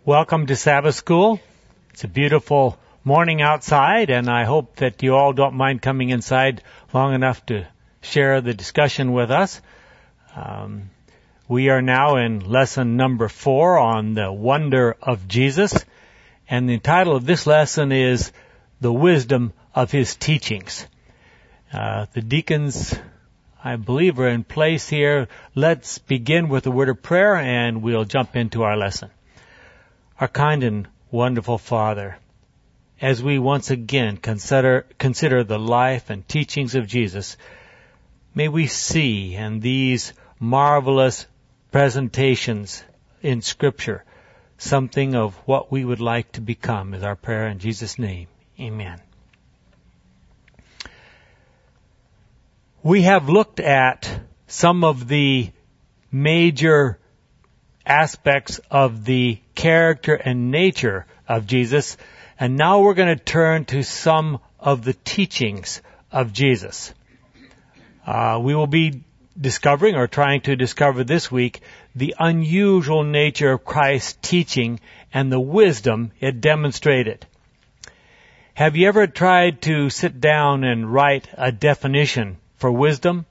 Welcome to Sabbath School. It's a beautiful morning outside, and I hope that you all don't mind coming inside long enough to share the discussion with us. We are now in lesson number 4 on the wonder of Jesus, and the title of this lesson is The Wisdom of His Teachings. The deacons, I believe, are in place here. Let's begin with a word of prayer, and we'll jump into our lesson. Our kind and wonderful Father, as we once again consider the life and teachings of Jesus, may we see in these marvelous presentations in Scripture something of what we would like to become, is our prayer in Jesus' name. Amen. We have looked at some of the major aspects of the character and nature of Jesus, and now we're going to turn to some of the teachings of Jesus. We will be discovering, or trying to discover this week, the unusual nature of Christ's teaching and the wisdom it demonstrated. Have you ever tried to sit down and write a definition for wisdom?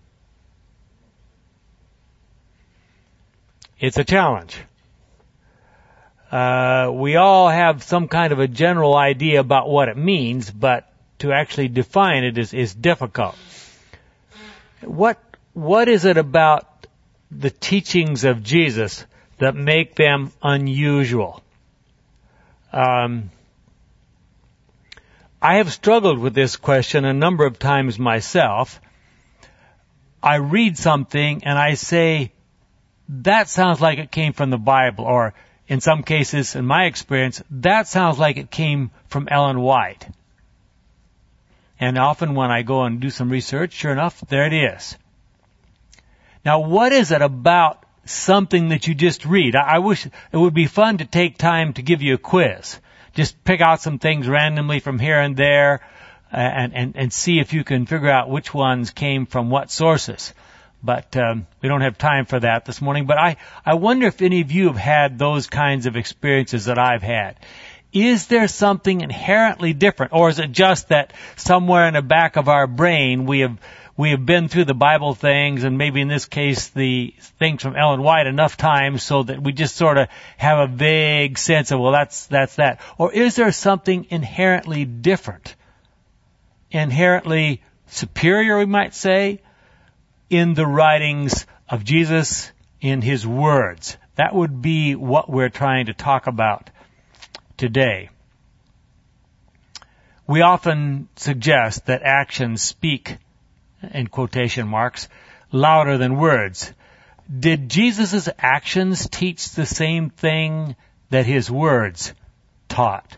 It's a challenge. We all have some kind of a general idea about what it means, but to actually define it is difficult. What is it about the teachings of Jesus that make them unusual? I have struggled with this question a number of times myself. I read something and I say, that sounds like it came from the Bible, or in some cases, in my experience, that sounds like it came from Ellen White. And often when I go and do some research, sure enough, there it is. Now, what is it about something that you just read? I wish it would be fun to take time to give you a quiz. Just pick out some things randomly from here and there, and see if you can figure out which ones came from what sources. But we don't have time for that this morning. But I wonder if any of you have had those kinds of experiences that I've had. Is there something inherently different? Or is it just that somewhere in the back of our brain we have been through the Bible things, and maybe in this case the things from Ellen White enough times so that we just sort of have a vague sense of, well, that's that. Or is there something inherently different, inherently superior, we might say, in the writings of Jesus, in His words? That would be what we're trying to talk about today. We often suggest that actions speak, in quotation marks, louder than words. Did Jesus' actions teach the same thing that His words taught?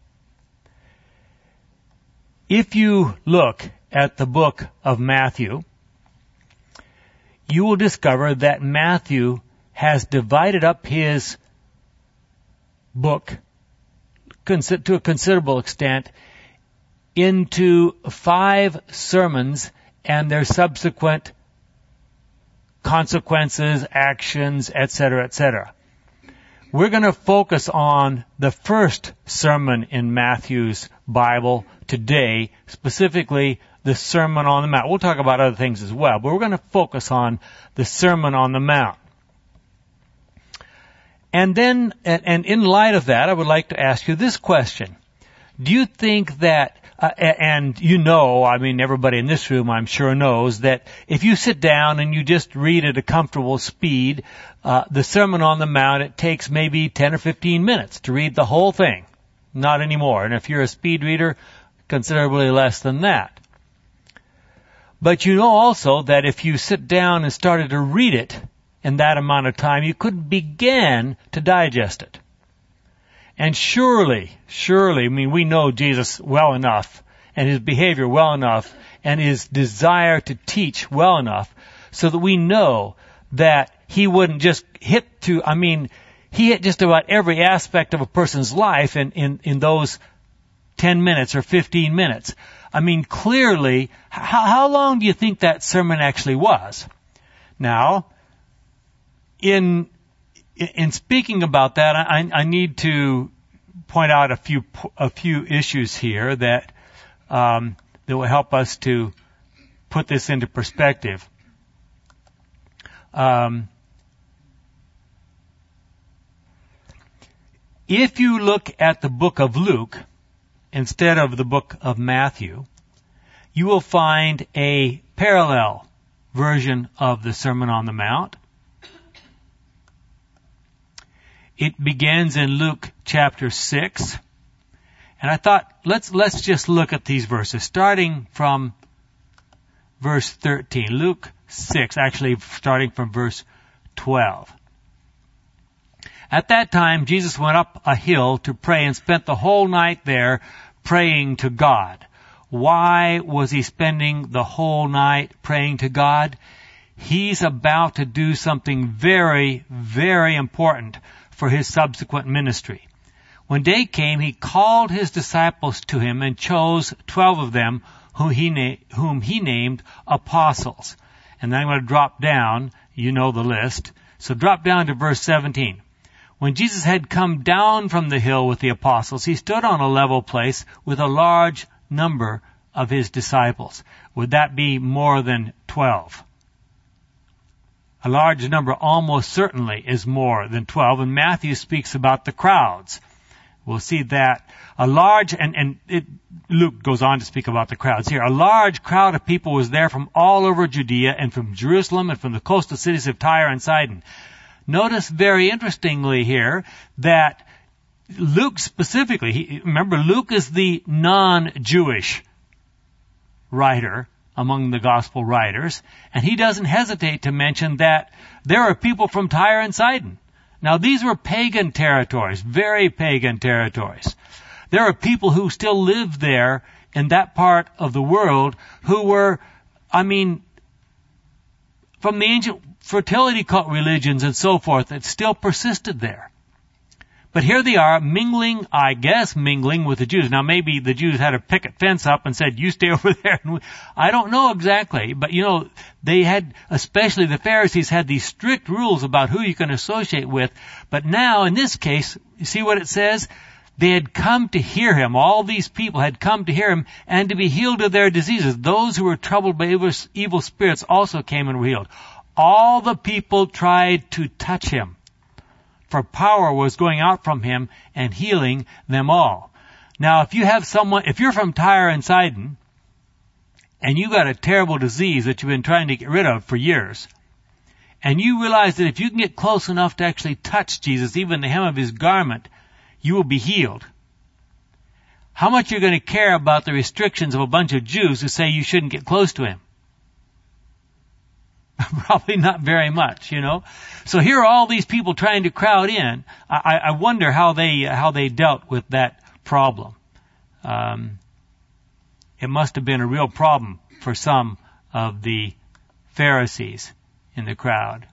If you look at the book of Matthew, you will discover that Matthew has divided up his book to a considerable extent into 5 sermons and their subsequent consequences, actions, etc., etc. We're going to focus on the first sermon in Matthew's Bible today, specifically the Sermon on the Mount. We'll talk about other things as well, but we're going to focus on the Sermon on the Mount. And then, and in light of that, I would like to ask you this question. Do you think that, and you know, I mean, everybody in this room, I'm sure, knows that if you sit down and you just read at a comfortable speed, the Sermon on the Mount, it takes maybe 10 or 15 minutes to read the whole thing. Not anymore. And if you're a speed reader, considerably less than that. But you know also that if you sit down and started to read it in that amount of time, you couldn't begin to digest it. And surely, I mean, we know Jesus well enough, and His behavior well enough, and His desire to teach well enough, so that we know that He wouldn't just He hit just about every aspect of a person's life in those 10 minutes or 15 minutes. I mean, clearly, how long do you think that sermon actually was? Now, in in speaking about that, I need to point out a few issues here that will help us to put this into perspective. If you look at the book of Luke instead of the book of Matthew, you will find a parallel version of the Sermon on the Mount. It begins in Luke chapter 6. And I thought, let's just look at these verses, starting from verse 13. Luke 6, actually starting from verse 12. At that time, Jesus went up a hill to pray and spent the whole night there praying to God. Why was he spending the whole night praying to God? He's about to do something very, very important for his subsequent ministry. When day came, he called his disciples to him and chose 12 of them whom he named apostles. And then I'm going to drop down. You know the list. So drop down to verse 17. When Jesus had come down from the hill with the apostles, he stood on a level place with a large number of his disciples. Would that be more than 12? A large number almost certainly is more than 12, and Matthew speaks about the crowds. We'll see that Luke goes on to speak about the crowds here. A large crowd of people was there from all over Judea and from Jerusalem and from the coastal cities of Tyre and Sidon. Notice very interestingly here that Luke specifically, remember Luke is the non-Jewish writer among the gospel writers, and he doesn't hesitate to mention that there are people from Tyre and Sidon. Now these were pagan territories, very pagan territories. There are people who still live there in that part of the world who were, from the ancient fertility cult religions and so forth that still persisted there. But here they are mingling with the Jews. Now maybe the Jews had a picket fence up and said, you stay over there. I don't know exactly, but they had, especially the Pharisees, had these strict rules about who you can associate with. But now in this case, you see what it says? They had come to hear him. All these people had come to hear him and to be healed of their diseases. Those who were troubled by evil spirits also came and were healed. All the people tried to touch him, for power was going out from him and healing them all. Now, if you're from Tyre and Sidon, and you got a terrible disease that you've been trying to get rid of for years, and you realize that if you can get close enough to actually touch Jesus, even the hem of his garment, you will be healed. How much you're going to care about the restrictions of a bunch of Jews who say you shouldn't get close to him? Probably not very much, So here are all these people trying to crowd in. I wonder how they dealt with that problem. It must have been a real problem for some of the Pharisees in the crowd.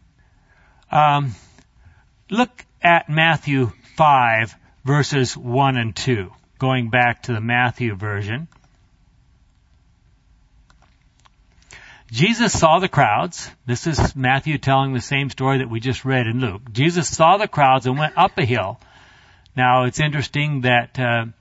Look at Matthew 5, verses 1 and 2, going back to the Matthew version. Jesus saw the crowds. This is Matthew telling the same story that we just read in Luke. Jesus saw the crowds and went up a hill. Now, it's interesting that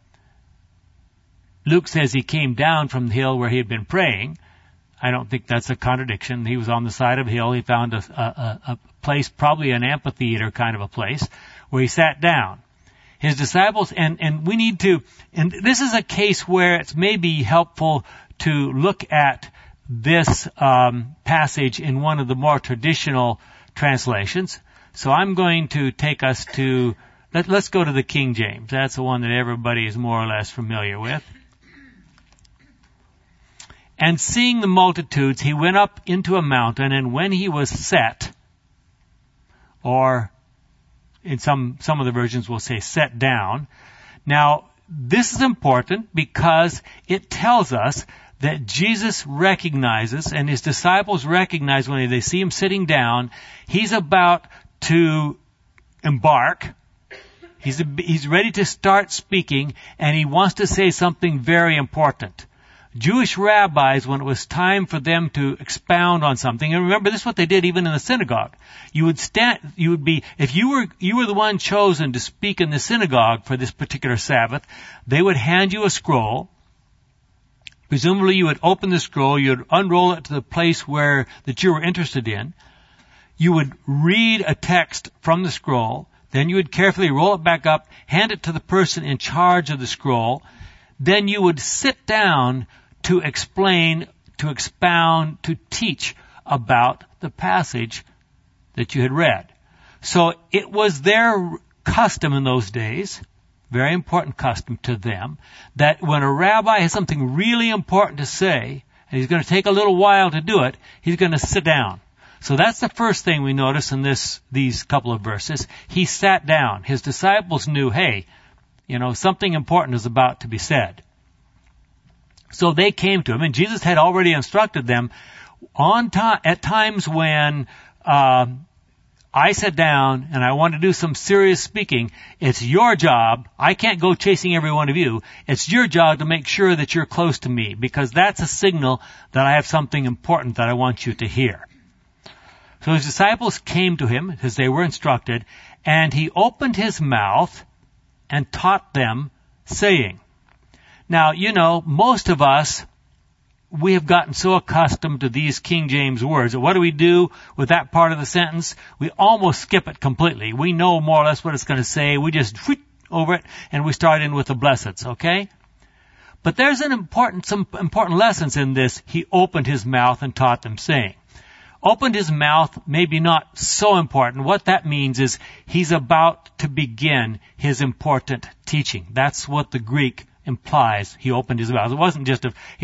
Luke says he came down from the hill where he had been praying. I don't think that's a contradiction. He was on the side of a hill. He found a place, probably an amphitheater kind of a place, where he sat down. His disciples, and we need to, and this is a case where it's maybe helpful to look at this passage in one of the more traditional translations. So I'm going to take us to, let's go to the King James. That's the one that everybody is more or less familiar with. And seeing the multitudes, he went up into a mountain, and when he was set, or in some of the versions will say set down. Now, this is important because it tells us that Jesus recognizes, and his disciples recognize when they see him sitting down, he's about to embark. He's ready to start speaking, and he wants to say something very important. Jewish rabbis, when it was time for them to expound on something, and remember this is what they did even in the synagogue. If you were the one chosen to speak in the synagogue for this particular Sabbath, they would hand you a scroll. Presumably you would open the scroll, you would unroll it to the place that you were interested in. You would read a text from the scroll, then you would carefully roll it back up, hand it to the person in charge of the scroll, then you would sit down to explain, to expound, to teach about the passage that you had read. So it was their custom in those days, very important custom to them, that when a rabbi has something really important to say, and he's going to take a little while to do it, he's going to sit down. So that's the first thing we notice in these couple of verses. He sat down. His disciples knew, hey, something important is about to be said. So they came to him, and Jesus had already instructed them at times when I sit down and I want to do some serious speaking. It's your job. I can't go chasing every one of you. It's your job to make sure that you're close to me, because that's a signal that I have something important that I want you to hear. So his disciples came to him as they were instructed, and he opened his mouth and taught them, saying. Now, most of us, we have gotten so accustomed to these King James words that what do we do with that part of the sentence? We almost skip it completely. We know more or less what it's going to say. We just over it and we start in with the blesseds, okay? But there's some important lessons in this. He opened his mouth and taught them, saying. Opened his mouth, maybe not so important. What that means is he's about to begin his important teaching. That's what the Greek implies. He opened his mouth. It wasn't just he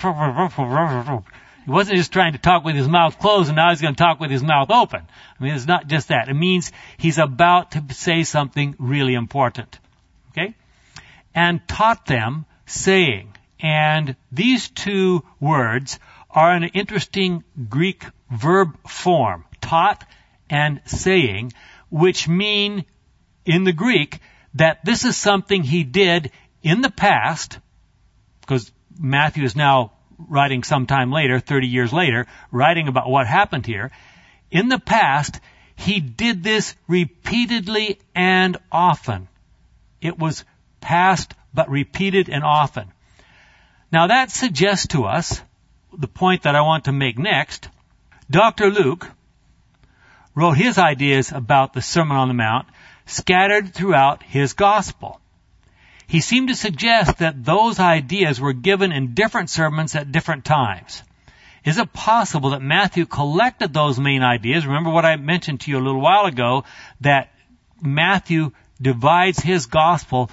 wasn't just trying to talk with his mouth closed and now he's going to talk with his mouth open. I mean, it's not just that. It means he's about to say something really important. Okay? And taught them, saying. And these two words are an interesting Greek verb form, taught and saying, which mean in the Greek that this is something he did in the past, because Matthew is now writing sometime later, 30 years later, writing about what happened here. In the past, he did this repeatedly and often. It was past, but repeated and often. Now that suggests to us the point that I want to make next. Dr. Luke wrote his ideas about the Sermon on the Mount scattered throughout his gospel. He seemed to suggest that those ideas were given in different sermons at different times. Is it possible that Matthew collected those main ideas? Remember what I mentioned to you a little while ago, that Matthew divides his gospel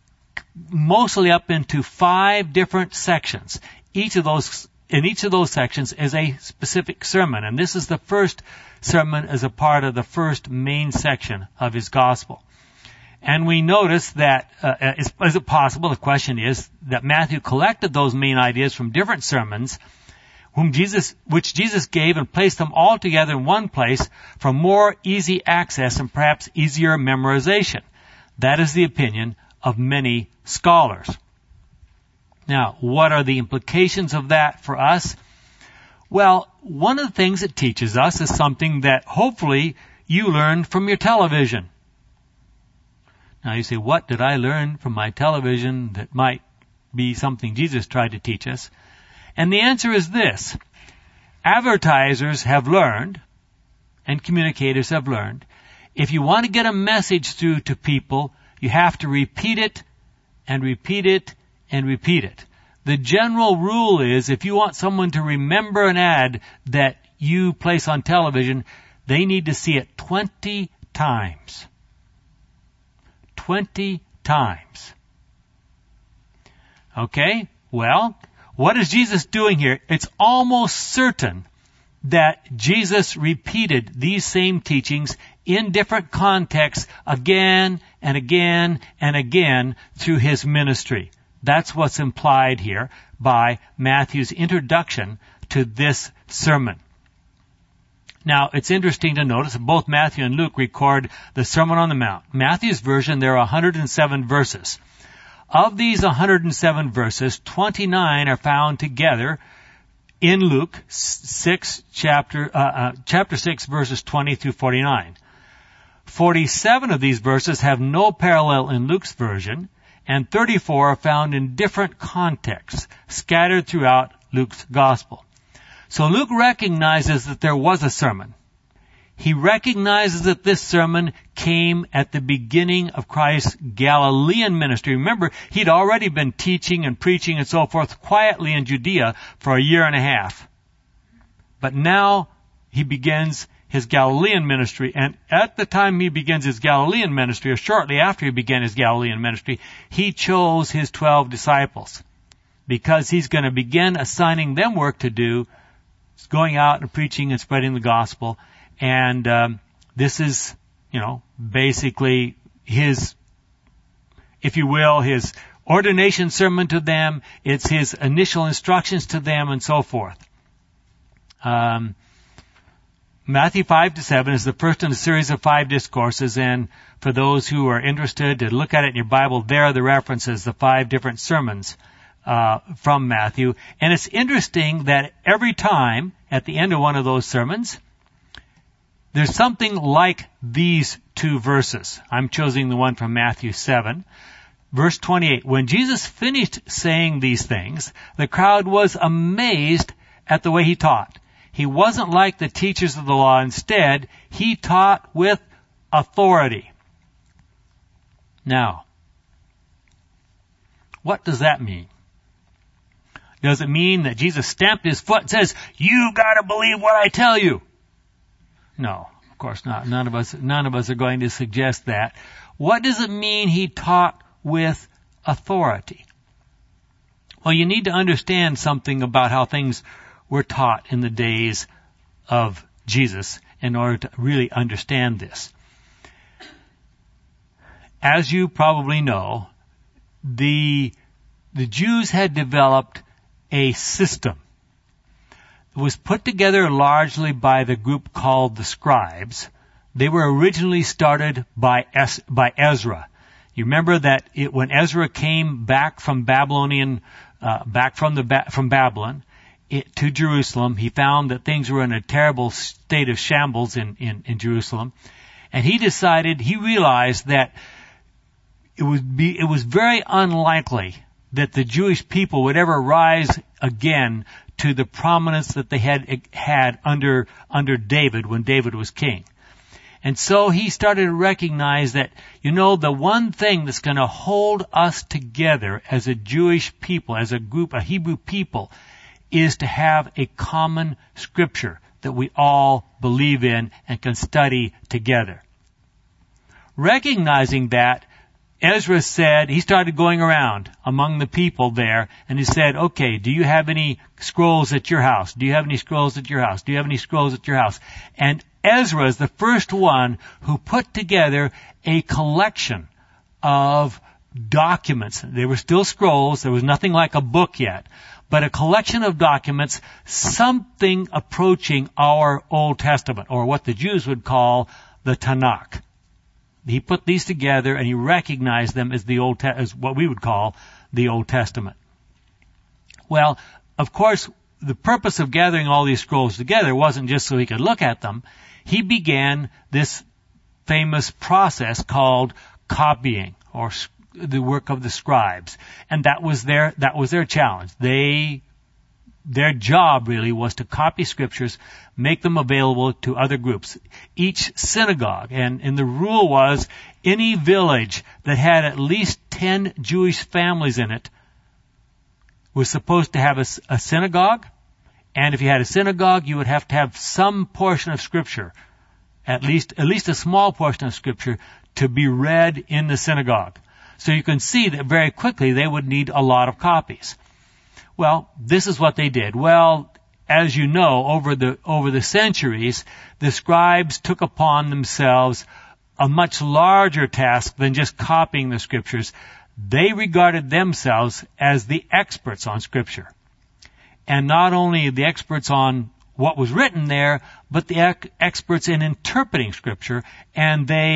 mostly up into 5 different sections. In each of those sections is a specific sermon, and this is the first sermon as a part of the first main section of his gospel. And we notice that, is it possible, the question is, that Matthew collected those main ideas from different sermons, which Jesus gave and placed them all together in one place for more easy access and perhaps easier memorization. That is the opinion of many scholars. Now, what are the implications of that for us? Well, one of the things it teaches us is something that hopefully you learned from your television. Now you say, what did I learn from my television that might be something Jesus tried to teach us? And the answer is this. Advertisers have learned, and communicators have learned, if you want to get a message through to people, you have to repeat it and repeat it and repeat it. The general rule is if you want someone to remember an ad that you place on television, they need to see it 20 times. 20 times. Okay? Well, what is Jesus doing here? It's almost certain that Jesus repeated these same teachings in different contexts again and again and again through his ministry. That's what's implied here by Matthew's introduction to this sermon. Now, it's interesting to notice that both Matthew and Luke record the Sermon on the Mount. Matthew's version, there are 107 verses. Of these 107 verses, 29 are found together in Luke 6, chapter 6, verses 20 through 49. 47 of these verses have no parallel in Luke's version, and 34 are found in different contexts, scattered throughout Luke's gospel. So Luke recognizes that there was a sermon. He recognizes that this sermon came at the beginning of Christ's Galilean ministry. Remember, he'd already been teaching and preaching and so forth quietly in Judea for a year and a half. But now he begins his Galilean ministry, and at the time he begins his Galilean ministry, or shortly after he began his Galilean ministry, he chose his 12 disciples because he's going to begin assigning them work to do, going out and preaching and spreading the gospel. And this is, basically his, if you will, his ordination sermon to them. It's his initial instructions to them and so forth. Matthew 5-7 is the first in a series of 5 discourses, and for those who are interested to look at it in your Bible, there are the references, the 5 different sermons from Matthew. And it's interesting that every time at the end of one of those sermons, there's something like these 2 verses. I'm choosing the one from Matthew 7. Verse 28, when Jesus finished saying these things, the crowd was amazed at the way he taught. He wasn't like the teachers of the law. Instead, he taught with authority. Now, what does that mean? Does it mean that Jesus stamped his foot and says, "You gotta believe what I tell you"? No, of course not. None of us are going to suggest that. What does it mean he taught with authority? Well, you need to understand something about how things were taught in the days of Jesus in order to really understand this. As you probably know, the Jews had developed a system. It was put together largely by the group called the scribes. They were originally started by Ezra. You remember that when Ezra came back from Babylon to Jerusalem, he found that things were in a terrible state of shambles in Jerusalem, and he realized that it was very unlikely that the Jewish people would ever rise again to the prominence that they had under David when David was king. And so he started to recognize that, the one thing that's going to hold us together as a Jewish people, as a group, a Hebrew people, is to have a common scripture that we all believe in and can study together. Recognizing that, Ezra said, he started going around among the people there, and he said, okay, do you have any scrolls at your house? Do you have any scrolls at your house? Do you have any scrolls at your house? And Ezra is the first one who put together a collection of documents. They were still scrolls. There was nothing like a book yet, but a collection of documents, something approaching our Old Testament, or what the Jews would call the Tanakh. He put these together and he recognized them as as what we would call the Old Testament. Well, of course, the purpose of gathering all these scrolls together wasn't just so he could look at them. He began this famous process called copying, or the work of the scribes. And that was their challenge. Their job really was to copy scriptures, make them available to other groups. Each synagogue, and the rule was any village that had at least 10 Jewish families in it was supposed to have a synagogue. And if you had a synagogue, you would have to have some portion of scripture, at least a small portion of scripture, to be read in the synagogue. So you can see that very quickly they would need a lot of copies. Well, this is what they did. Well, as you know, over the centuries, the scribes took upon themselves a much larger task than just copying the scriptures. They regarded themselves as the experts on scripture. And not only the experts on what was written there, but the experts in interpreting scripture, and they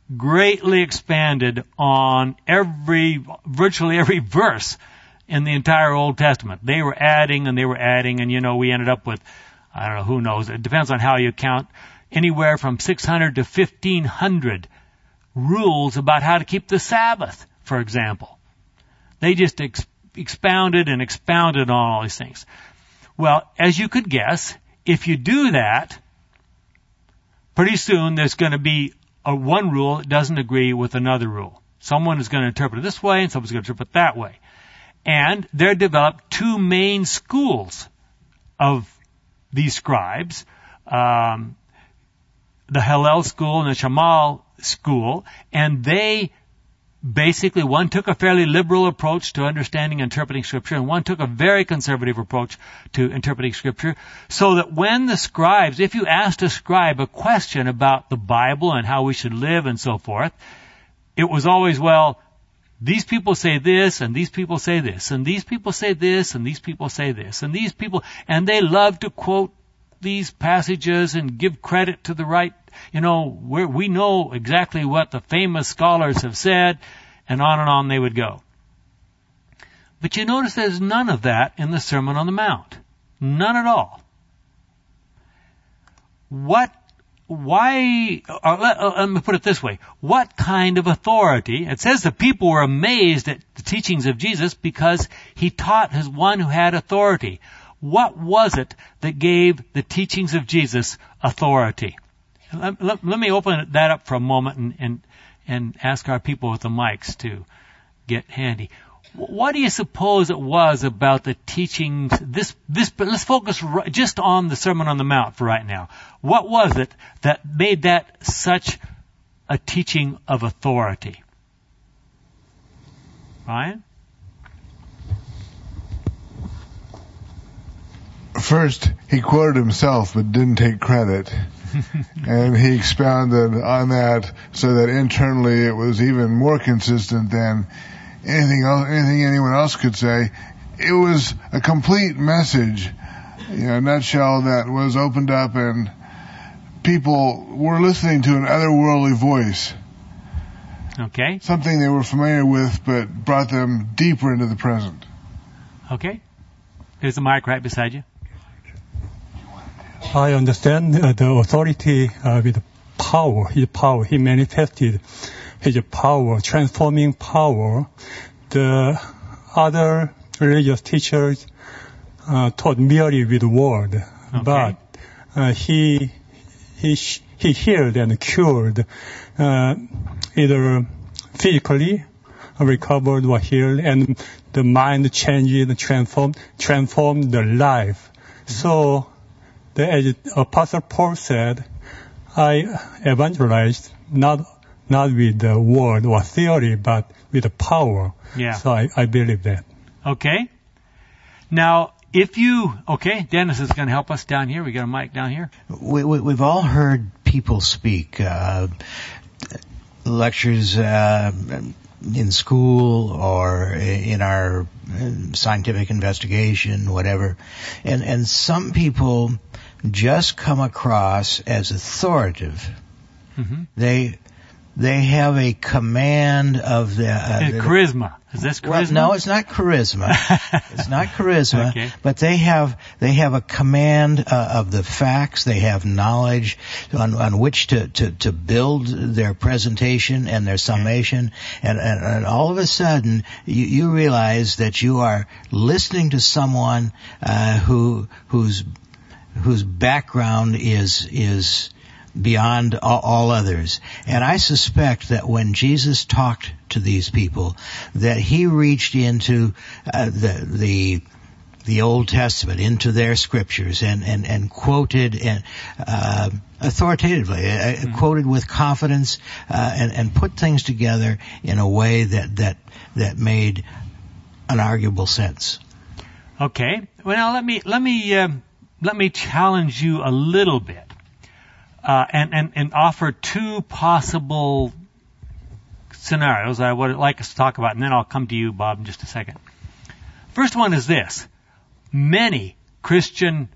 greatly expanded on virtually every verse in the entire Old Testament. They were adding, and we ended up with, I don't know, who knows, it depends on how you count, anywhere from 600 to 1,500 rules about how to keep the Sabbath, for example. They just expounded and expounded on all these things. Well, as you could guess, if you do that, pretty soon there's going to be one rule that doesn't agree with another rule. Someone is going to interpret it this way, and someone's going to interpret it that way. And there developed two main schools of these scribes, the Hillel school and the Shammai school, and they basically, one took a fairly liberal approach to understanding and interpreting Scripture, and one took a very conservative approach to interpreting Scripture, so that when the scribes, if you asked a scribe a question about the Bible and how we should live and so forth, it was always, well, these people say this, and these people say this, and these people say this, and these people say this, and these people, and they love to quote these passages and give credit to the right, where we know exactly what the famous scholars have said, and on they would go. But you notice there's none of that in the Sermon on the Mount. None at all. Let me put it this way. What kind of authority? It says the people were amazed at the teachings of Jesus because he taught as one who had authority. What was it that gave the teachings of Jesus authority? Let me open that up for a moment and ask our people with the mics to get handy. What do you suppose it was about the teachings? Let's focus just on the Sermon on the Mount for right now. What was it that made that such a teaching of authority? Ryan? First, he quoted himself but didn't take credit. And he expounded on that so that internally it was even more consistent than anything anyone else could say. It was a complete message, a nutshell that was opened up, and people were listening to an otherworldly voice. Okay. Something they were familiar with, but brought them deeper into the present. Okay. There's a mic right beside you. I understand the authority with power. His power. He manifested his power, transforming power. The other religious teachers taught merely with word, okay. But he healed and cured either physically recovered or healed, and the mind changed, transformed the life. So, as Apostle Paul said, I evangelized not with the word or theory, but with the power. Yeah. So I believe that. Okay. Now, Dennis is going to help us down here. We got a mic down here. We've all heard people speak, lectures in school or in our scientific investigation, whatever. And some people just come across as authoritative. Mm-hmm. They have a command of the charisma. Is this charisma? Well, no, it's not charisma. It's not charisma. Okay. But they have a command of the facts. They have knowledge on which to build their presentation and their summation. And all of a sudden, you realize that you are listening to someone whose background is beyond all others. And I suspect that when Jesus talked to these people, that he reached into the Old Testament, into their scriptures, and quoted authoritatively, quoted with confidence, and put things together in a way that made unarguable sense. Okay. Well, now let me challenge you a little bit. And offer two possible scenarios I would like us to talk about, and then I'll come to you, Bob, in just a second. First one is this. Many Christian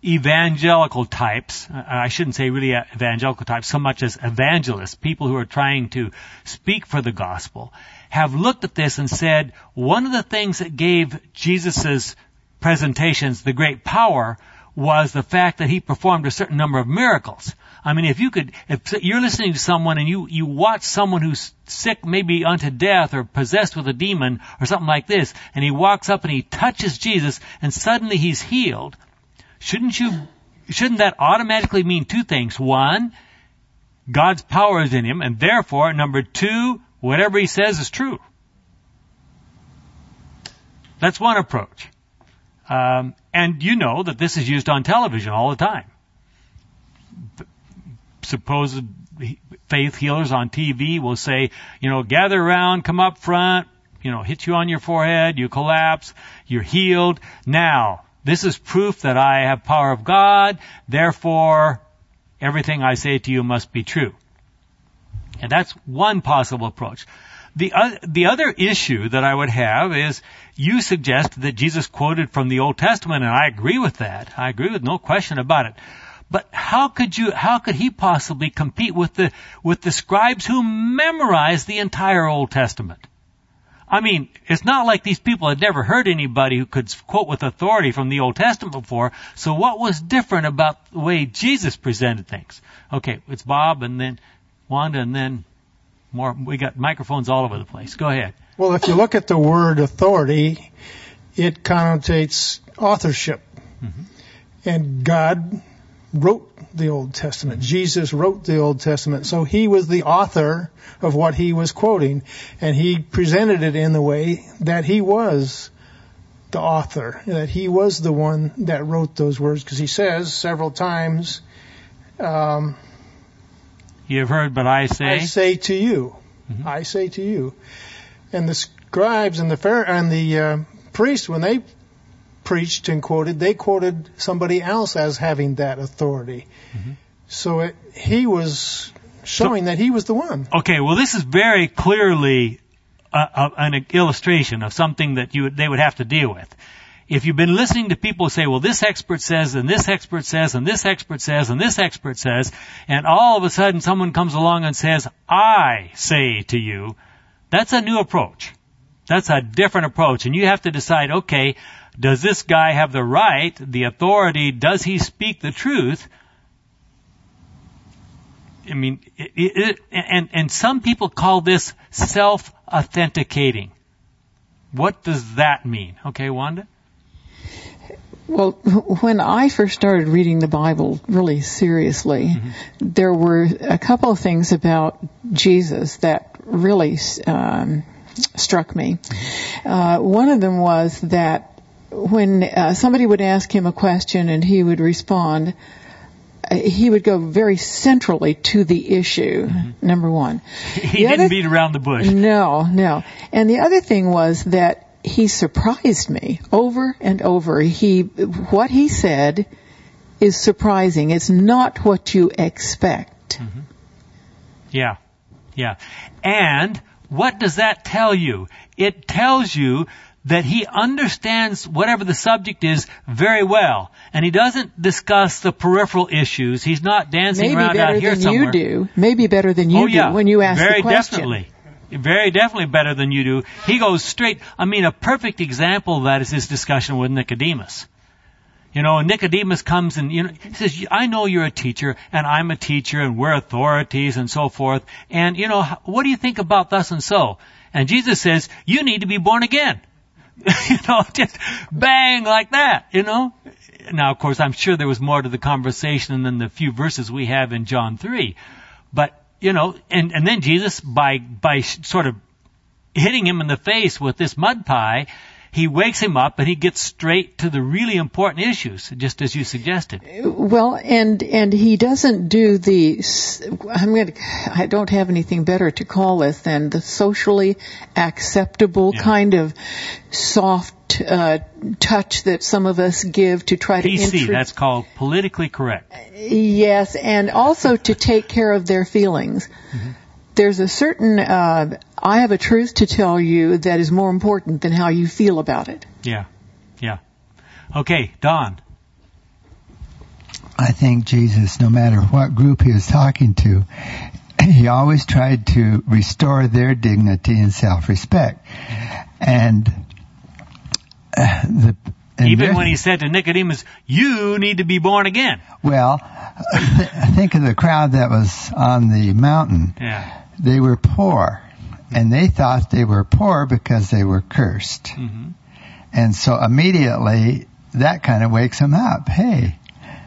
evangelical types, I shouldn't say really evangelical types so much as evangelists, people who are trying to speak for the gospel, have looked at this and said one of the things that gave Jesus' presentations the great power was the fact that he performed a certain number of miracles. I mean, if you're listening to someone and you watch someone who's sick, maybe unto death or possessed with a demon or something like this, and he walks up and he touches Jesus and suddenly he's healed, shouldn't that automatically mean two things? One, God's power is in him, and therefore, number two, whatever he says is true. That's one approach. And you know that this is used on television all the time. Supposed faith healers on TV will say, gather around, come up front, hit you on your forehead, you collapse, you're healed. Now, this is proof that I have power of God, therefore, everything I say to you must be true. And that's one possible approach. The other issue that I would have is you suggest that Jesus quoted from the Old Testament, and I agree with that. I agree with no question about it. But how could he possibly compete with the scribes who memorized the entire Old Testament? I mean, it's not like these people had never heard anybody who could quote with authority from the Old Testament before. So what was different about the way Jesus presented things? Okay, it's Bob and then Wanda and then more. We got microphones all over the place. Go ahead. Well, if you look at the word authority, it connotates authorship. Mm-hmm. And God wrote the Old Testament. Jesus wrote the Old Testament. So he was the author of what he was quoting. And he presented it in the way that he was the author, that he was the one that wrote those words. Because he says several times, you have heard, but I say? I say to you. Mm-hmm. I say to you. And the scribes and the priests, when they preached and quoted, they quoted somebody else as having that authority. Mm-hmm. So he was showing that he was the one. Okay, well, this is very clearly an illustration of something that they would have to deal with. If you've been listening to people say, well, this expert says, and this expert says, and this expert says, and this expert says, and all of a sudden someone comes along and says, I say to you, that's a new approach. That's a different approach. And you have to decide, okay, does this guy have the right, the authority, does he speak the truth? I mean, and some people call this self-authenticating. What does that mean? Okay, Wanda? Well, when I first started reading the Bible really seriously, mm-hmm. there were a couple of things about Jesus that really struck me. One of them was that when somebody would ask him a question and he would respond, he would go very centrally to the issue, mm-hmm. number one. He didn't beat around the bush. No. And the other thing was that he surprised me over and over. What he said is surprising. It's not what you expect. Mm-hmm. Yeah. And what does that tell you? It tells you that he understands whatever the subject is very well. And he doesn't discuss the peripheral issues. He's not dancing around out here somewhere. Maybe better than you do when you ask the question. Very definitely better than you do. He goes straight. I mean, a perfect example of that is his discussion with Nicodemus. Nicodemus comes and, he says, I know you're a teacher, and I'm a teacher, and we're authorities, and so forth. And, what do you think about thus and so? And Jesus says, you need to be born again. Just bang like that, Now, of course, I'm sure there was more to the conversation than the few verses we have in John 3. But, and then Jesus, by sort of hitting him in the face with this mud pie, he wakes him up and he gets straight to the really important issues, just as you suggested. Well, and he doesn't do I don't have anything better to call this than the socially acceptable kind of soft touch that some of us give to try to PC, that's called politically correct. Yes, and also to take care of their feelings. Mm-hmm. There's a certain, I have a truth to tell you that is more important than how you feel about it. Yeah. Okay, Don. I think Jesus, no matter what group he was talking to, he always tried to restore their dignity and self-respect. And even when he said to Nicodemus, you need to be born again. Well, think of the crowd that was on the mountain. Yeah. They were poor, and they thought they were poor because they were cursed. Mm-hmm. And so immediately that kind of wakes them up. Hey.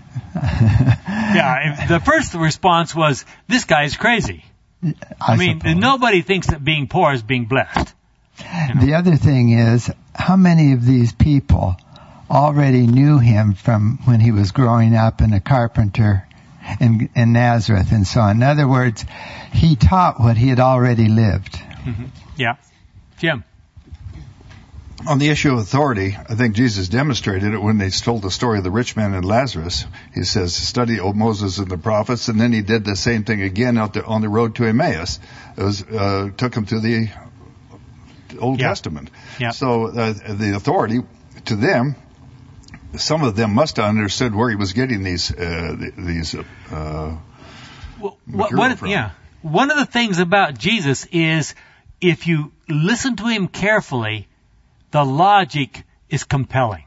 Yeah, the first response was, this guy's crazy. I mean, nobody thinks that being poor is being blessed. You know? The other thing is, how many of these people already knew him from when he was growing up in a carpenter in Nazareth and so on? In other words, he taught what he had already lived. Mm-hmm. Yeah. Jim? On the issue of authority, I think Jesus demonstrated it when they told the story of the rich man and Lazarus. He says, study Moses and the prophets, and then he did the same thing again on the road to Emmaus. It was, took him to the Old Testament. Yeah. So the authority to them, some of them must have understood where he was getting these material from. Yeah. One of the things about Jesus is if you listen to him carefully, the logic is compelling.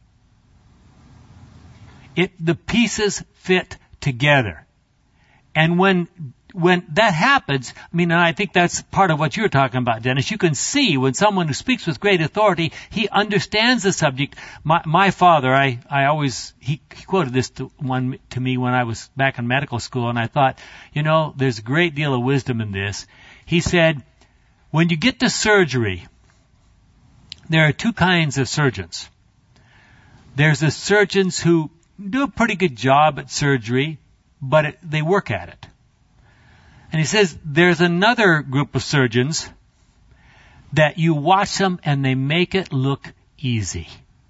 The pieces fit together. And when that happens, I mean, and I think that's part of what you're talking about, Dennis. You can see when someone who speaks with great authority, he understands the subject. My father, he quoted this to me when I was back in medical school, and I thought, there's a great deal of wisdom in this. He said, when you get to surgery, there are two kinds of surgeons. There's the surgeons who do a pretty good job at surgery, but they work at it. And he says there's another group of surgeons that you watch them and they make it look easy.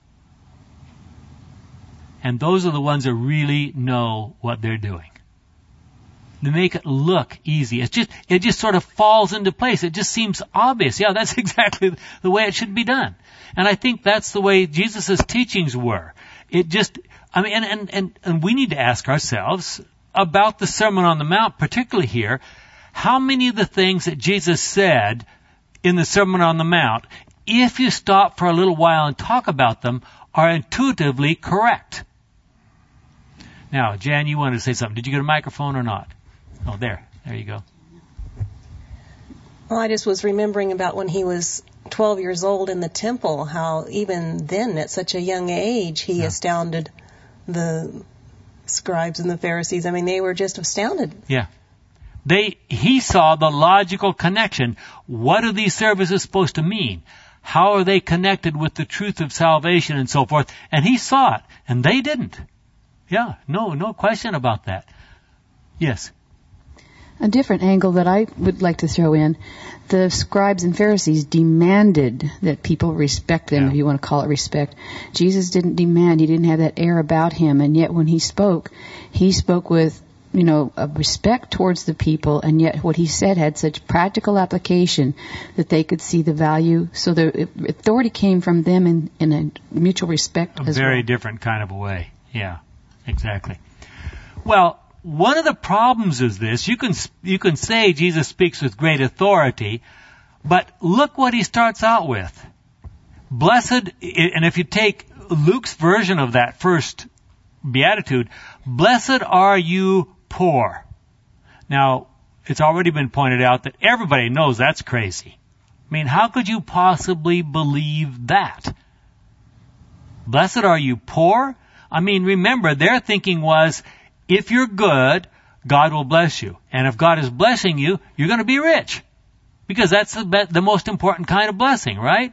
And those are the ones that really know what they're doing. They make it look easy. It just sort of falls into place. It just seems obvious. Yeah, that's exactly the way it should be done. And I think that's the way Jesus' teachings were. And we need to ask ourselves about the Sermon on the Mount, particularly here, how many of the things that Jesus said in the Sermon on the Mount, if you stop for a little while and talk about them, are intuitively correct? Now, Jan, you wanted to say something. Did you get a microphone or not? Oh, there you go. Well, I just was remembering about when he was 12 years old in the temple, how even then, at such a young age, he astounded the scribes and the Pharisees. I mean, they were just astounded. Yeah. He saw the logical connection. What are these services supposed to mean? How are they connected with the truth of salvation and so forth? And he saw it, and they didn't. Yeah, no question about that. Yes. A different angle that I would like to throw in, the scribes and Pharisees demanded that people respect them, if you want to call it respect. Jesus didn't demand. He didn't have that air about him. And yet when he spoke with, a respect towards the people, and yet what he said had such practical application that they could see the value. So the authority came from them in a mutual respect as well. A very different kind of a way. Yeah, exactly. Well, one of the problems is this. You can say Jesus speaks with great authority, but look what he starts out with. Blessed, and if you take Luke's version of that first beatitude, blessed are you poor. Now, it's already been pointed out that everybody knows that's crazy. I mean, how could you possibly believe that? Blessed are you poor? I mean, remember, their thinking was, if you're good, God will bless you. And if God is blessing you, you're going to be rich. Because that's the most important kind of blessing, right?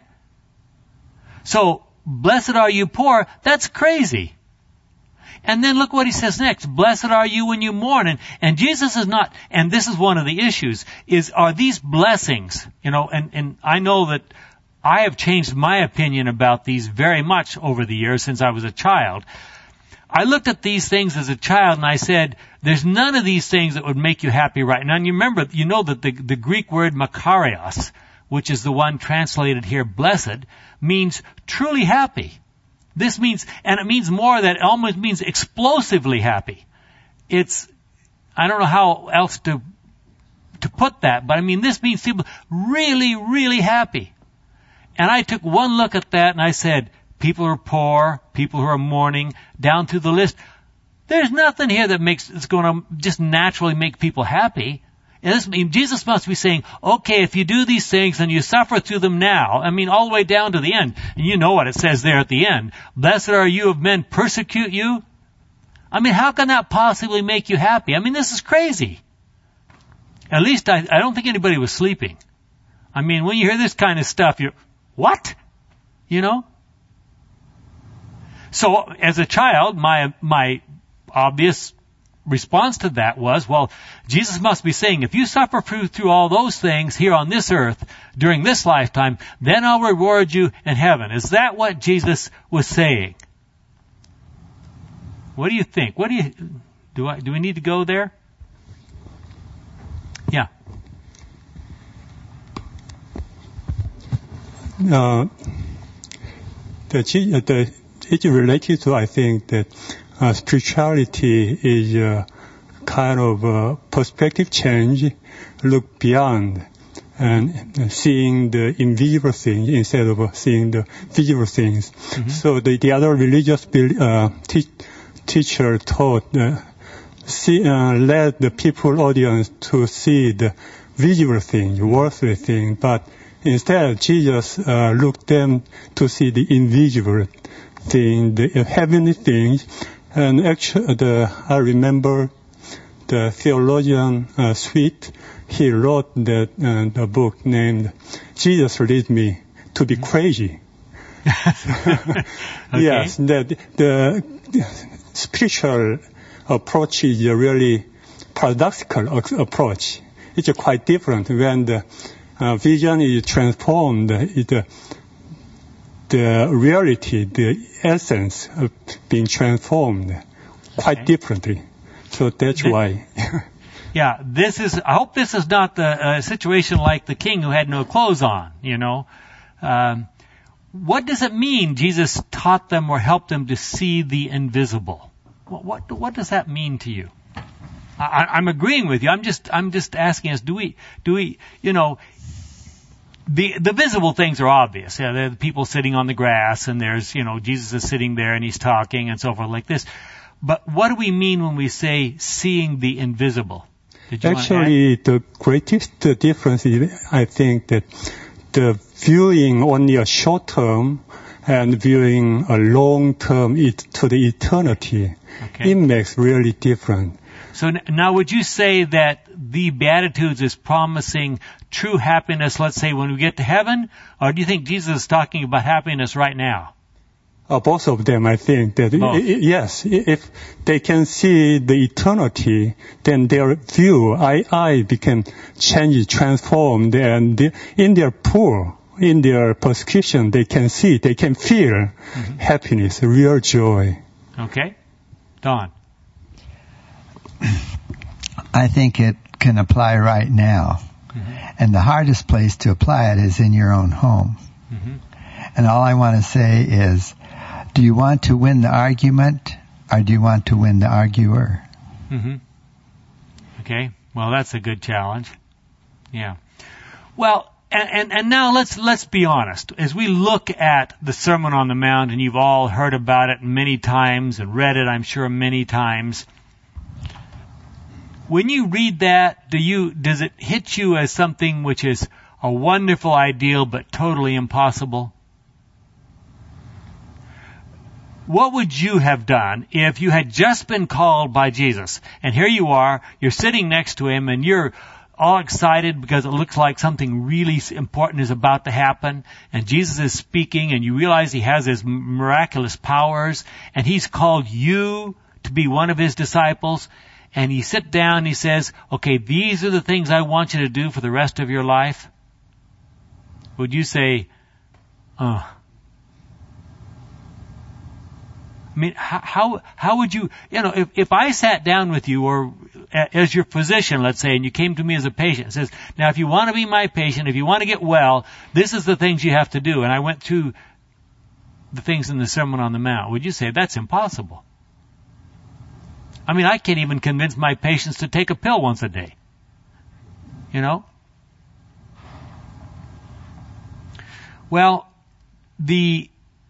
So, blessed are you poor, that's crazy. And then look what he says next. Blessed are you when you mourn. And Jesus is not, and this is one of the issues, are these blessings, and I know that I have changed my opinion about these very much over the years since I was a child. I looked at these things as a child and I said, there's none of these things that would make you happy right now. And you know that the Greek word makarios, which is the one translated here blessed, means truly happy. This means, and it means more, that it almost means explosively happy. I don't know how else to put that, but I mean, this means people really, really happy. And I took one look at that and I said, people who are poor, people who are mourning, down through the list. There's nothing here that it's going to just naturally make people happy. And Jesus must be saying, okay, if you do these things and you suffer through them now, I mean, all the way down to the end, and you know what it says there at the end, blessed are you if men persecute you. I mean, how can that possibly make you happy? I mean, this is crazy. At least I don't think anybody was sleeping. I mean, when you hear this kind of stuff, you're, what? You know? So, as a child, my obvious response to that was, well, Jesus must be saying, if you suffer through all those things here on this earth during this lifetime, then I'll reward you in heaven. Is that what Jesus was saying? What do you think? Do we need to go there? Yeah. It's related to, I think, that spirituality is a kind of a perspective change, look beyond and seeing the invisible things instead of seeing the visible things. Mm-hmm. So the other religious teacher taught, led the people audience to see the visible things, worldly things, but instead Jesus looked them to see the invisible thing, the heavenly things. And actually, I remember the theologian Sweet, he wrote the book named Jesus Leads Me to Be Crazy. Okay. Yes, the spiritual approach is a really paradoxical approach. It's quite different when the vision is transformed. The reality, the essence of being transformed quite differently. So that's why. Yeah, I hope this is not the situation like the king who had no clothes on, you know. What does it mean Jesus taught them or helped them to see the invisible? What does that mean to you? I'm agreeing with you. I'm just asking us, do we, you know, the visible things are obvious. Yeah, there are the people sitting on the grass, and there's, you know, Jesus is sitting there and he's talking and so forth like this. But what do we mean when we say seeing the invisible? Actually, the greatest difference is, I think, that the viewing only a short term and viewing a long term to the eternity, it makes really different. So now would you say that the Beatitudes is promising true happiness, let's say, when we get to heaven? Or do you think Jesus is talking about happiness right now? Both of them, I think. That yes, if they can see the eternity, then their view, eye became changed, transformed, and in their poor, in their persecution, they can see, they can feel happiness, real joy. Okay. Don. I think it can apply right now. And the hardest place to apply it is in your own home. And all I want to say is, do you want to win the argument, or do you want to win the arguer? Okay. Well, that's a good challenge. Yeah. Well, and now let's be honest. As we look at the Sermon on the Mount, and you've all heard about it many times and read it, I'm sure, many times. When you read that, does it hit you as something which is a wonderful ideal but totally impossible? What would you have done if you had just been called by Jesus? And here you are, you're sitting next to him, and you're all excited because it looks like something really important is about to happen. And Jesus is speaking, and you realize he has his miraculous powers, and he's called you to be one of his disciples. And you sit down and he says, okay, these are the things I want you to do for the rest of your life. Would you say, I mean, how would you, if I sat down with you, or as your physician, let's say, and you came to me as a patient, and says, now if you want to be my patient, if you want to get well, this is the things you have to do. And I went through the things in the Sermon on the Mount, would you say that's impossible? I mean, I can't even convince my patients to take a pill once a day. You know? Well, the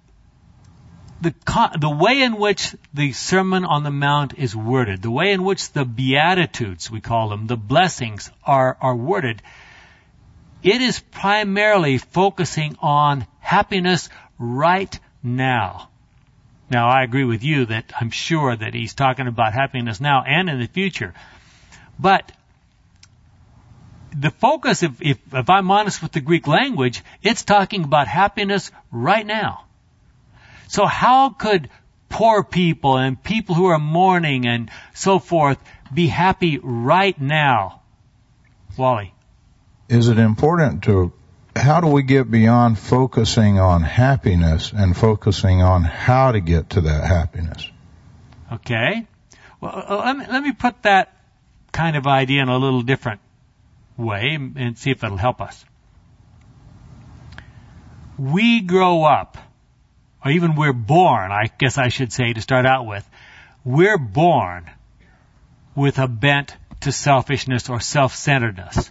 way in which the Sermon on the Mount is worded, the way in which the Beatitudes, we call them, the blessings are worded, it is primarily focusing on happiness right now. Now, I agree with you that I'm sure that he's talking about happiness now and in the future. But the focus, if I'm honest with the Greek language, it's talking about happiness right now. So how could poor people and people who are mourning and so forth be happy right now? Wally? Is it important how do we get beyond focusing on happiness and focusing on how to get to that happiness? Okay. Well, let me put that kind of idea in a little different way and see if it'll help us. We grow up, or even we're born, I guess I should say to start out with, we're born with a bent to selfishness or self-centeredness.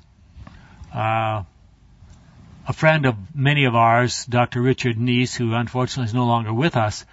A friend of many of ours, Dr. Richard Neese, who unfortunately is no longer with us,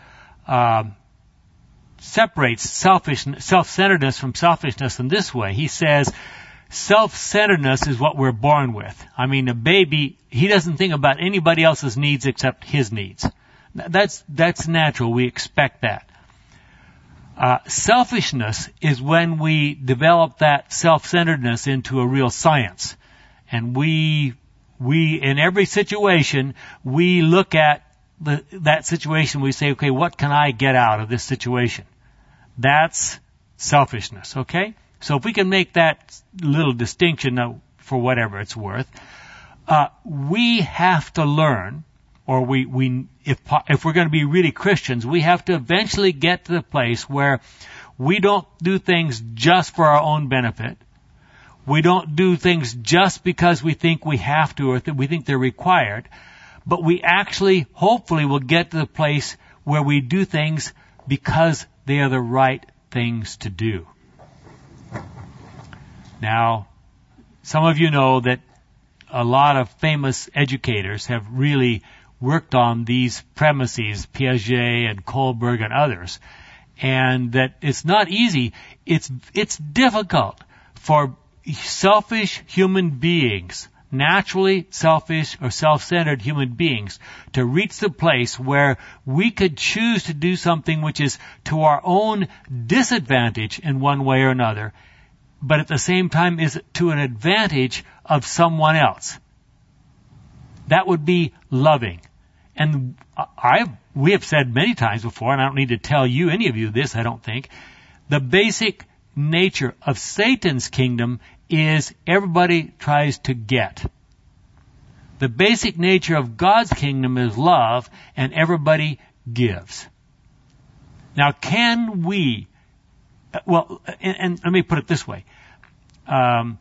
separates self-centeredness from selfishness in this way. He says, self-centeredness is what we're born with. I mean, a baby, he doesn't think about anybody else's needs except his needs. That's natural. We expect that. Selfishness is when we develop that self-centeredness into a real science. And we in every situation, we look at that situation, we say, okay, what can I get out of this situation? That's selfishness, okay? So if we can make that little distinction for whatever it's worth, we have to learn, or if we're going to be really Christians, we have to eventually get to the place where we don't do things just for our own benefit. We don't do things just because we think we have to or we think they're required, but we actually, hopefully, will get to the place where we do things because they are the right things to do. Now, some of you know that a lot of famous educators have really worked on these premises, Piaget and Kohlberg and others, and that it's not easy. It's difficult for selfish human beings, naturally selfish or self-centered human beings, to reach the place where we could choose to do something which is to our own disadvantage in one way or another, but at the same time is to an advantage of someone else. That would be loving. And we have said many times before, and I don't need to tell you, any of you this, I don't think, the basic nature of Satan's kingdom is everybody tries to get. The basic nature of God's kingdom is love, and everybody gives. Now, can we, and let me put it this way. Are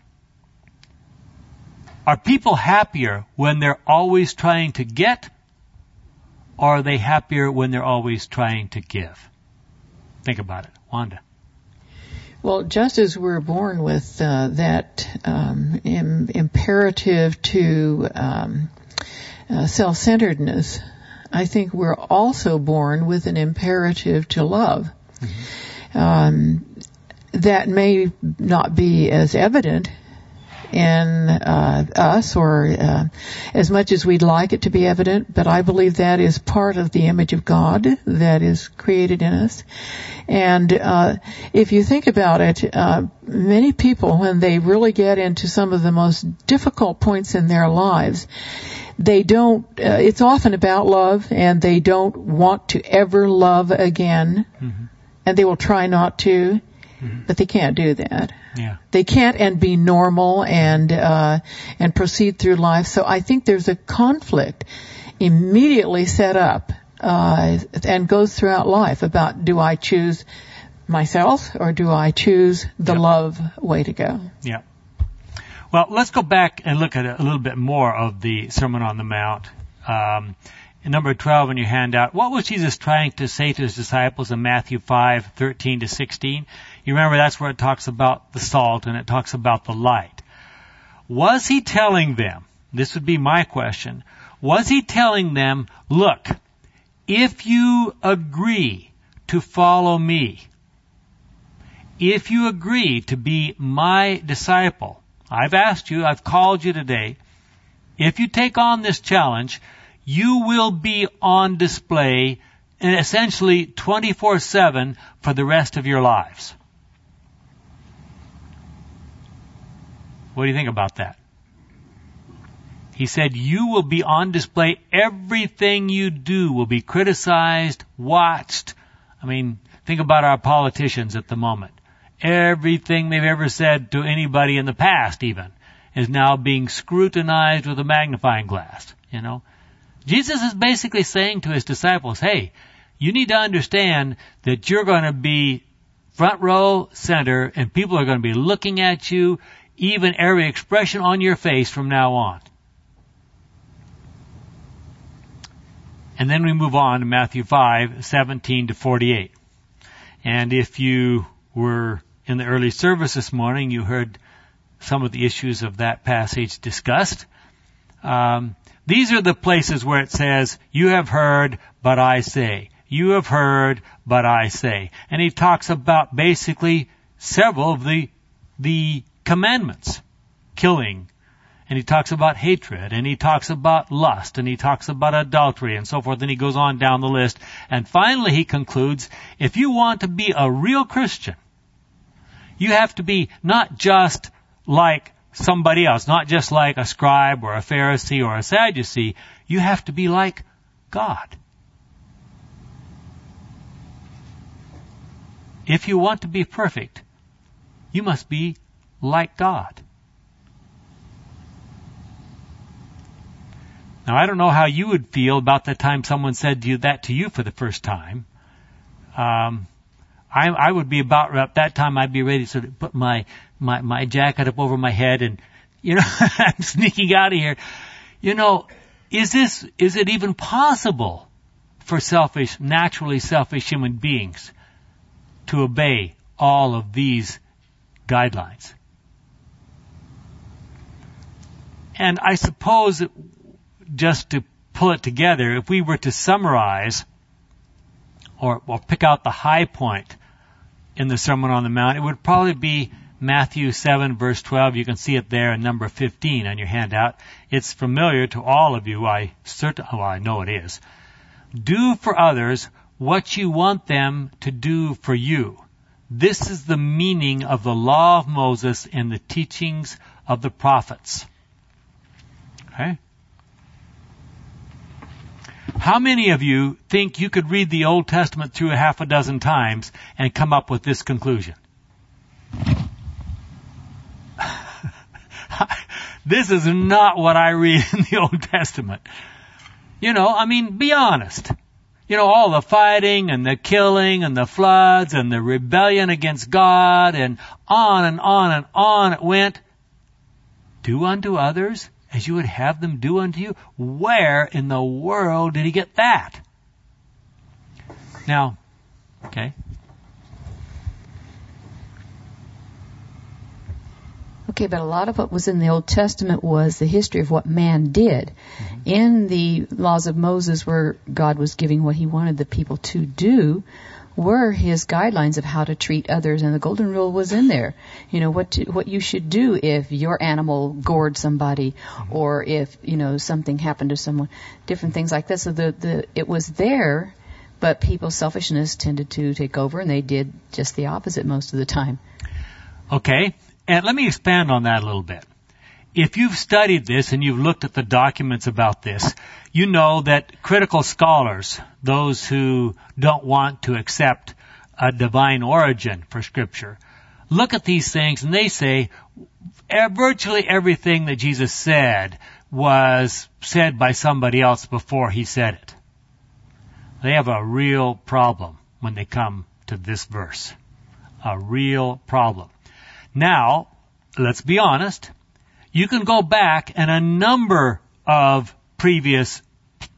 people happier when they're always trying to get, or are they happier when they're always trying to give? Think about it. Wanda. Well, just as we're born with that imperative to self-centeredness, I think we're also born with an imperative to love. Mm-hmm. That may not be as evident in us or as much as we'd like it to be evident, but I believe that is part of the image of God that is created in us. And if you think about it, many people, when they really get into some of the most difficult points in their lives, they don't, it's often about love, and they don't want to ever love again, mm-hmm. and they will try not to, mm-hmm. but they can't do that. Yeah. They can't and be normal and proceed through life. So I think there's a conflict immediately set up and goes throughout life about, do I choose myself or do I choose the love way to go? Yeah. Well, let's go back and look at a little bit more of the Sermon on the Mount. in number 12 in your handout, what was Jesus trying to say to his disciples in Matthew 5:13 to 16? You remember that's where it talks about the salt and it talks about the light. Was he telling them, this would be my question, was he telling them, look, if you agree to follow me, if you agree to be my disciple, I've asked you, I've called you today, if you take on this challenge, you will be on display and essentially 24/7 for the rest of your lives. What do you think about that? He said, you will be on display. Everything you do will be criticized, watched. I mean, think about our politicians at the moment. Everything they've ever said to anybody in the past even is now being scrutinized with a magnifying glass, you know. Jesus is basically saying to his disciples, hey, you need to understand that you're going to be front row center and people are going to be looking at you, even every expression on your face from now on. And then we move on to Matthew 5:17 to 48. And if you were in the early service this morning, you heard some of the issues of that passage discussed. These are the places where it says, you have heard, but I say. You have heard, but I say. And he talks about basically several of the commandments. Killing. And he talks about hatred. And he talks about lust. And he talks about adultery and so forth. And he goes on down the list. And finally he concludes, if you want to be a real Christian, you have to be not just like somebody else, not just like a scribe or a Pharisee or a Sadducee. You have to be like God. If you want to be perfect, you must be like God. Now, I don't know how you would feel about the time someone said that to you for the first time. I would be about that time. I'd be ready to sort of put my jacket up over my head and, you know, I'm sneaking out of here. You know, is it even possible for naturally selfish human beings to obey all of these guidelines? And I suppose, just to pull it together, if we were to summarize or pick out the high point in the Sermon on the Mount, it would probably be Matthew 7, verse 12. You can see it there in number 15 on your handout. It's familiar to all of you. I know it is. Do for others what you want them to do for you. This is the meaning of the law of Moses and the teachings of the prophets. Okay? How many of you think you could read the Old Testament through a half a dozen times and come up with this conclusion? This is not what I read in the Old Testament. You know, I mean, be honest. You know, all the fighting and the killing and the floods and the rebellion against God and on and on and on it went. Do unto others as you would have them do unto you. Where in the world did he get that? Now, okay. Okay, but a lot of what was in the Old Testament was the history of what man did. Mm-hmm. In the laws of Moses, where God was giving what he wanted the people to do, were his guidelines of how to treat others, and the golden rule was in there. You know, what you should do if your animal gored somebody, mm-hmm. or if, you know, something happened to someone, different things like that. So it was there, but people's selfishness tended to take over, and they did just the opposite most of the time. Okay. And let me expand on that a little bit. If you've studied this and you've looked at the documents about this, you know that critical scholars, those who don't want to accept a divine origin for Scripture, look at these things and they say virtually everything that Jesus said was said by somebody else before he said it. They have a real problem when they come to this verse. A real problem. Now, let's be honest. You can go back and a number of previous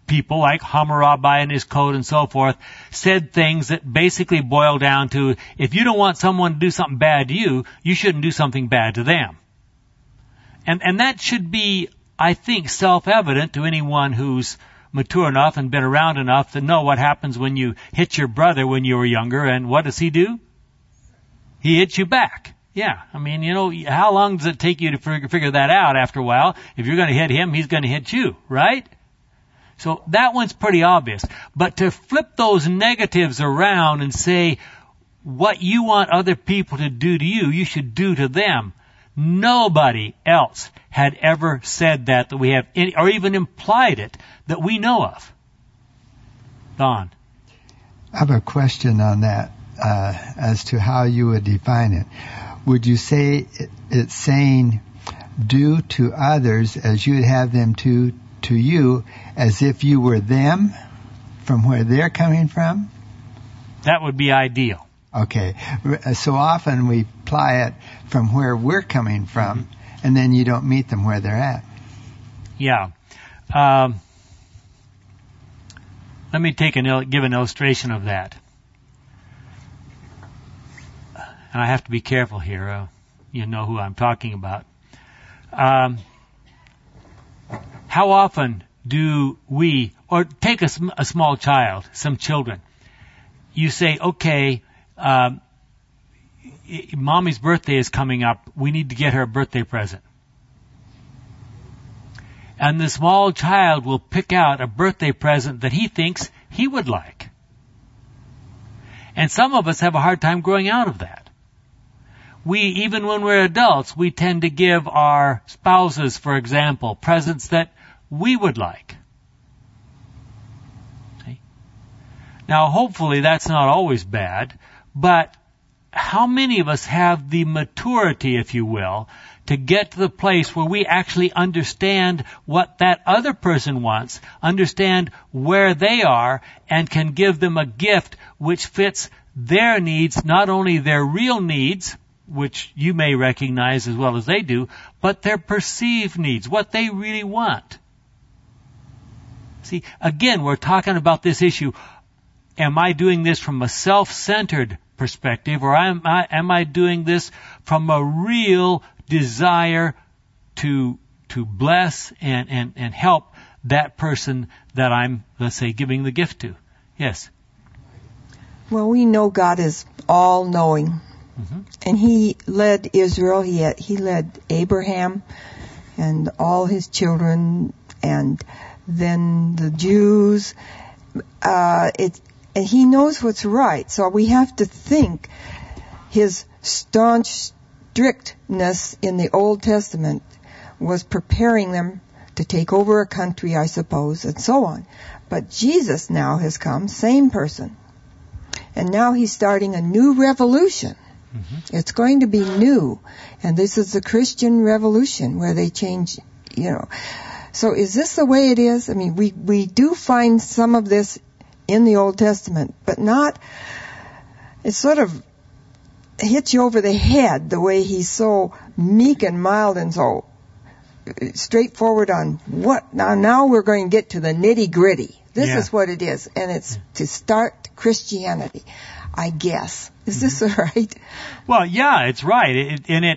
people like Hammurabi and his code and so forth said things that basically boil down to, if you don't want someone to do something bad to you, you shouldn't do something bad to them. And that should be, I think, self-evident to anyone who's mature enough and been around enough to know what happens when you hit your brother when you were younger, and what does he do? He hits you back. Yeah, I mean, you know, how long does it take you to figure that out after a while? If you're going to hit him, he's going to hit you, right? So that one's pretty obvious. But to flip those negatives around and say what you want other people to do to you, you should do to them. Nobody else had ever said that we have any, or even implied it, that we know of. Don. I have a question on that as to how you would define it. Would you say it's saying do to others as you would have them to you, as if you were them from where they're coming from? That would be ideal. Okay. So often we apply it from where we're coming from, and then you don't meet them where they're at. Yeah. Let me give an illustration of that. And I have to be careful here. You know who I'm talking about. How often do we, or take a small child, some children, you say, okay, Mommy's birthday is coming up, we need to get her a birthday present. And the small child will pick out a birthday present that he thinks he would like. And some of us have a hard time growing out of that. Even when we're adults, we tend to give our spouses, for example, presents that we would like. See? Now, hopefully that's not always bad, but how many of us have the maturity, if you will, to get to the place where we actually understand what that other person wants, understand where they are, and can give them a gift which fits their needs, not only their real needs, which you may recognize as well as they do, but their perceived needs, what they really want. See, again, we're talking about this issue. Am I doing this from a self-centered perspective, or am I doing this from a real desire to bless and help that person that I'm, let's say, giving the gift to? Yes. Well, we know God is all-knowing. Mm-hmm. And He led Israel, He led Abraham and all his children, and then the Jews. And He knows what's right. So we have to think His staunch strictness in the Old Testament was preparing them to take over a country, I suppose, and so on. But Jesus now has come, same person. And now He's starting a new revolution. Mm-hmm. It's going to be new. And this is the Christian revolution where they change, So is this the way it is? I mean, we do find some of this in the Old Testament, but not, it sort of hits you over the head the way He's so meek and mild and so straightforward on what. Now we're going to get to the nitty gritty. This is what it is. And it's to start Christianity, I guess. Is this right? Well, yeah, it's right.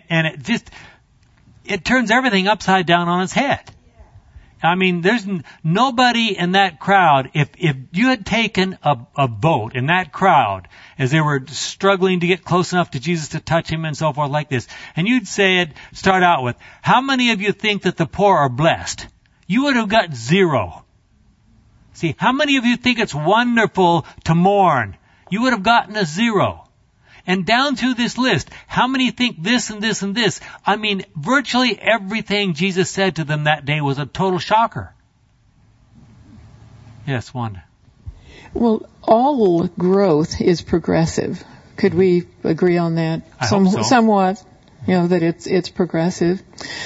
It turns everything upside down on its head. I mean, there's nobody in that crowd. If you had taken a vote in that crowd as they were struggling to get close enough to Jesus to touch Him and so forth like this, and you'd start out with, how many of you think that the poor are blessed? You would have got 0. See, how many of you think it's wonderful to mourn? You would have gotten a 0. And down through this list, how many think this and this and this? I mean, virtually everything Jesus said to them that day was a total shocker. Yes, Wanda. Well, all growth is progressive. Could we agree on that? I hope so. Somewhat. That it's progressive.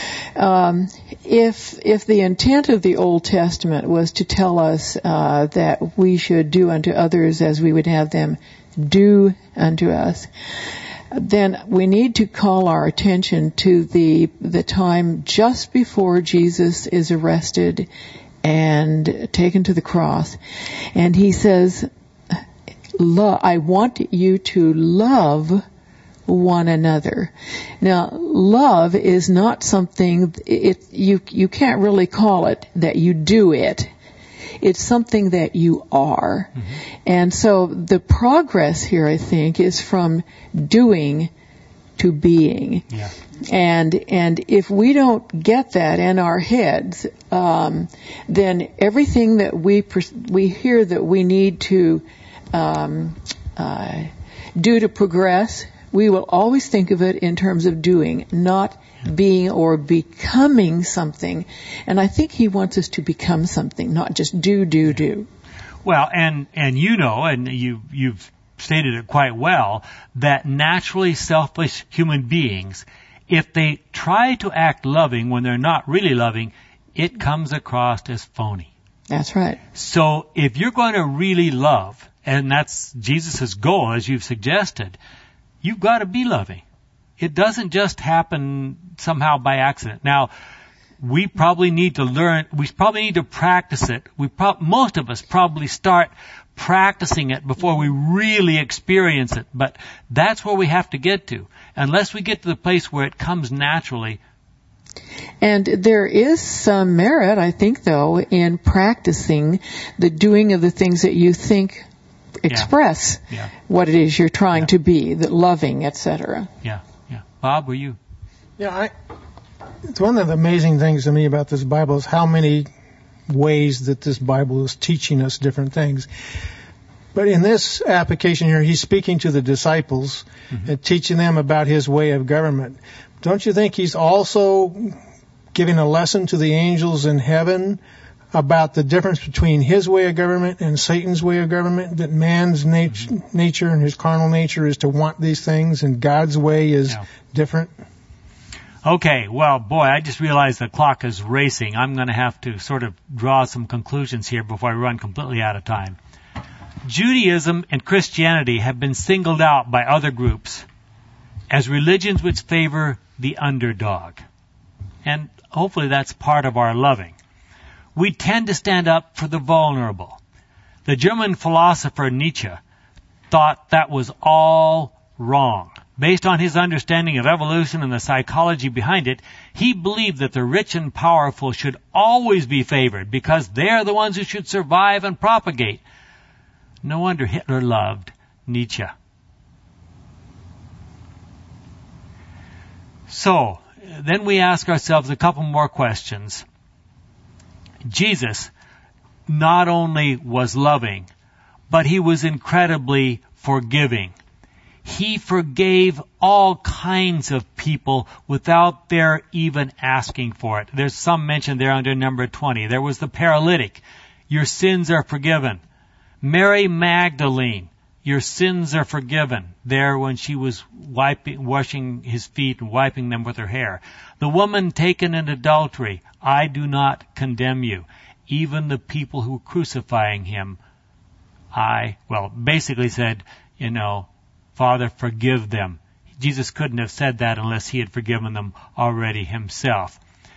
If the intent of the Old Testament was to tell us that we should do unto others as we would have them do unto us, then we need to call our attention to the time just before Jesus is arrested and taken to the cross. And he says, I want you to love one another. Now, love is not something, you can't really call it that you do it. It's something that you are. Mm-hmm. And so the progress here, I think, is from doing to being. Yeah. And if we don't get that in our heads, then everything that we hear that we need to do to progress, we will always think of it in terms of doing, not being or becoming something. And I think he wants us to become something, not just do. Well, and you know, and you've stated it quite well, that naturally selfish human beings, if they try to act loving when they're not really loving, it comes across as phony. That's right. So if you're going to really love, and that's Jesus' goal, as you've suggested, you've got to be loving. It doesn't just happen somehow by accident. Now, we probably need to learn, we probably need to practice it. Most of us probably start practicing it before we really experience it. But that's where we have to get to. Unless we get to the place where it comes naturally. And there is some merit, I think, though, in practicing the doing of the things that you think express what it is you're trying to be, the loving, etc. Yeah. Bob, were you? Yeah, it's one of the amazing things to me about this Bible is how many ways that this Bible is teaching us different things. But in this application here, he's speaking to the disciples and teaching them about his way of government. Don't you think he's also giving a lesson to the angels in heaven about the difference between his way of government and Satan's way of government, that man's nature and his carnal nature is to want these things, and God's way is different? Okay, well, boy, I just realized the clock is racing. I'm going to have to sort of draw some conclusions here before I run completely out of time. Judaism and Christianity have been singled out by other groups as religions which favor the underdog. And hopefully that's part of our loving. We tend to stand up for the vulnerable. The German philosopher Nietzsche thought that was all wrong. Based on his understanding of evolution and the psychology behind it, he believed that the rich and powerful should always be favored because they're the ones who should survive and propagate. No wonder Hitler loved Nietzsche. So, then we ask ourselves a couple more questions. Jesus not only was loving, but he was incredibly forgiving. He forgave all kinds of people without their even asking for it. There's some mentioned there under number 20. There was the paralytic. Your sins are forgiven. Mary Magdalene. Your sins are forgiven. There when she was washing his feet and wiping them with her hair. The woman taken in adultery. I do not condemn you. Even the people who were crucifying him, basically said, Father, forgive them. Jesus couldn't have said that unless he had forgiven them already himself.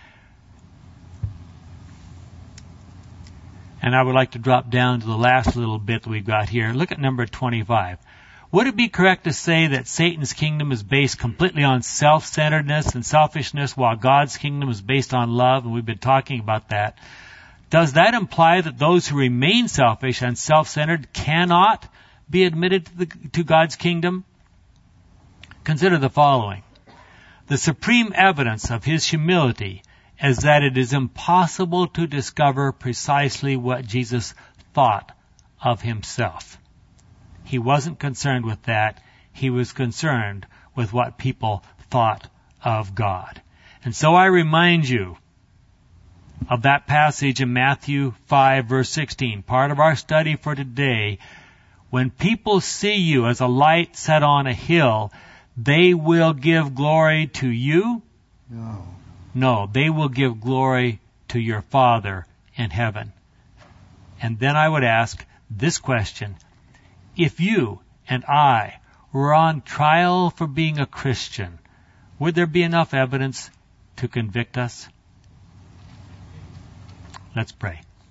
And I would like to drop down to the last little bit that we've got here. Look at number 25. Would it be correct to say that Satan's kingdom is based completely on self-centeredness and selfishness while God's kingdom is based on love? And we've been talking about that. Does that imply that those who remain selfish and self-centered cannot be admitted to God's kingdom? Consider the following. The supreme evidence of his humility is that it is impossible to discover precisely what Jesus thought of himself. He wasn't concerned with that. He was concerned with what people thought of God. And so I remind you of that passage in Matthew 5, verse 16, part of our study for today. When people see you as a light set on a hill, they will give glory to you? No, they will give glory to your Father in heaven. And then I would ask this question. If you and I were on trial for being a Christian, would there be enough evidence to convict us? Let's pray.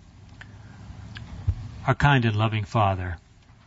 Our kind and loving Father,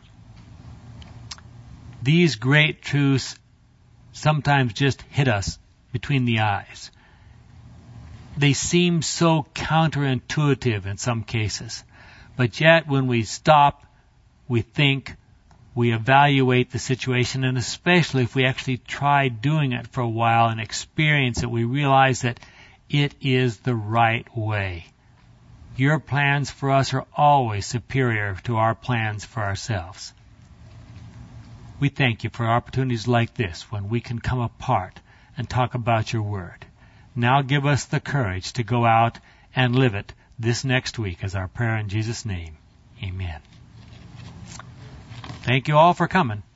these great truths sometimes just hit us between the eyes. They seem so counterintuitive in some cases, but yet when we stop, we think, we evaluate the situation, and especially if we actually try doing it for a while and experience it, we realize that it is the right way. Your plans for us are always superior to our plans for ourselves. We thank you for opportunities like this when we can come apart and talk about your word. Now give us the courage to go out and live it this next week as our prayer in Jesus' name. Amen. Thank you all for coming.